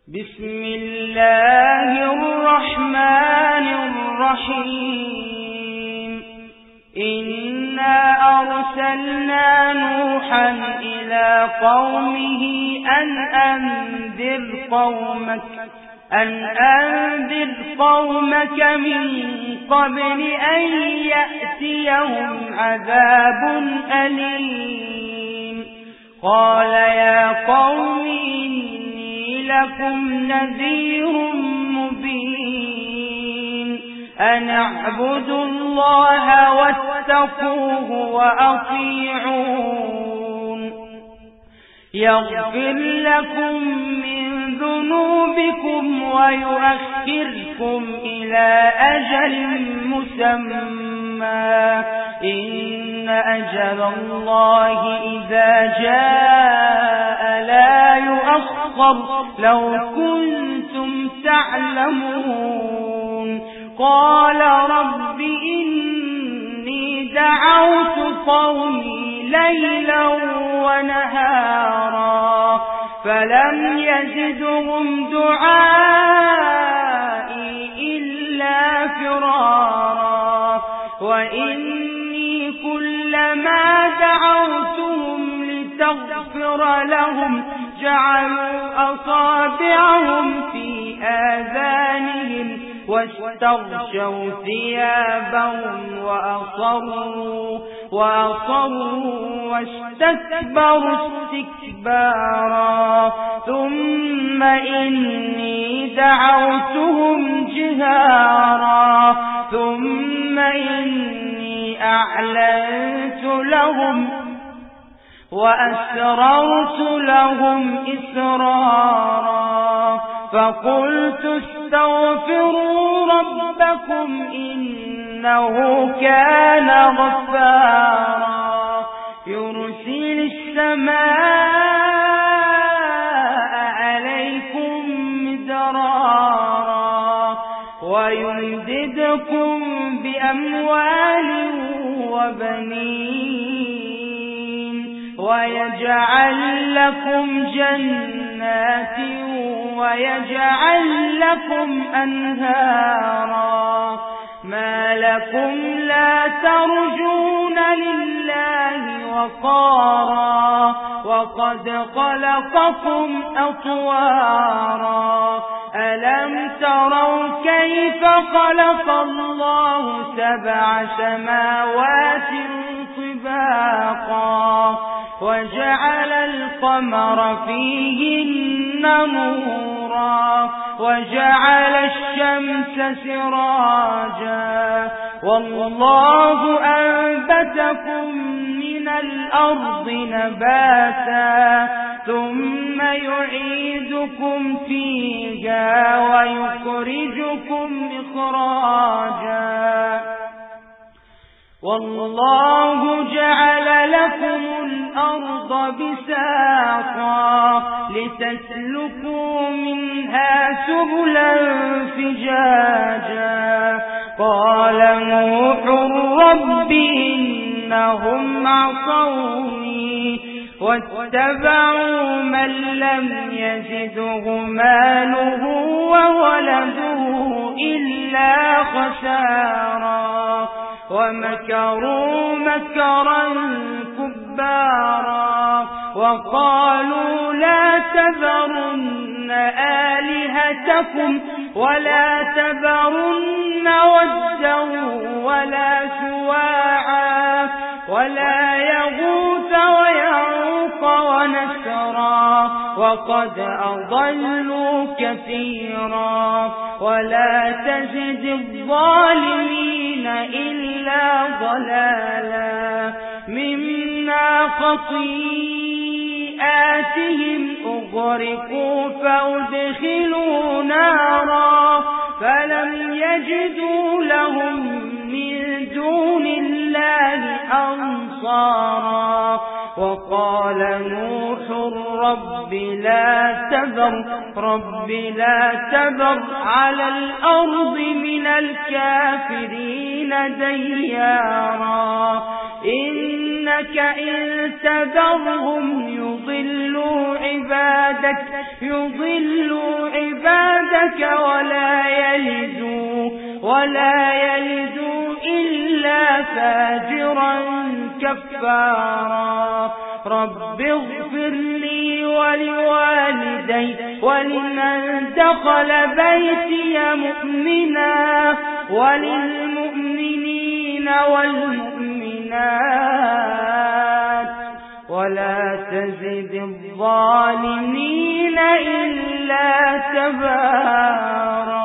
بسم الله الرحمن الرحيم إنا أرسلنا نوحا إلى قومه أن أنذر قومك من قبل أن يأتيهم عذاب أليم قال يا قوم إني لكم نذير مبين أن اعبدوا الله واتقوه وأطيعون يغفر لكم من ذنوبكم ويؤخركم إلى أجل مسمى إن أجل الله إذا جاء لا يؤخر لو كنتم تعلمون قال رب إني دعوت قومي ليلا ونهارا فلم يزدهم دعائي إلا فرارا وإني كلما دعوتهم لتغفر لهم جعلوا أصابعهم في آذانهم واستغشوا ثيابهم وأصروا واستكبروا استكبارا ثم إني دعوتهم جهارا ثم إني أعلنت لهم وأسررت لهم إسرارا فقلت استغفروا ربكم إنه كان غفارا يرسل السماء عليكم مدرارا ويمددكم بأموال وبنين ويجعل لكم جنات ويجعل لكم أنهارا ما لكم لا ترجون لله وقارا وقد خلقكم أطوارا ألم تروا كيف خلق الله 7 سماوات طباقا وجعل القمر فيهن نورا وجعل الشمس سراجا والله أنبتكم من الأرض نباتا ثم يعيدكم فيها ويخرجكم إخراجا والله جعل لكم الأرض بساطا لتسلكوا منها سبلا فجاجا قال نوح رب إنهم عصوني واتبعوا من لم يزده ماله وولده إلا خسارا ومكروا مكرا كبارا وقالوا لا تذرن آلهتكم ولا تذرن ودا ولا سواعا ولا يغوث ويعوق ونسرا وقد أضلوا كثيرا ولا تزد الظالمين إلا ضلالا مما خطيئاتهم أغرقوا فأدخلوا نارا فلم يجدوا لهم من دون الله أنصارا وقال نوح رب لا تذر على الأرض من الكافرين ديارا إنك إن تذرهم يضلوا عبادك يضلوا عبادك ولا يلدوا إلا فاجرا كفارا. رب اغفر لي ولوالدي ولمن دخل بيتي مؤمنا وللمؤمنين والمؤمنات ولا تزد الظالمين إلا تبارا.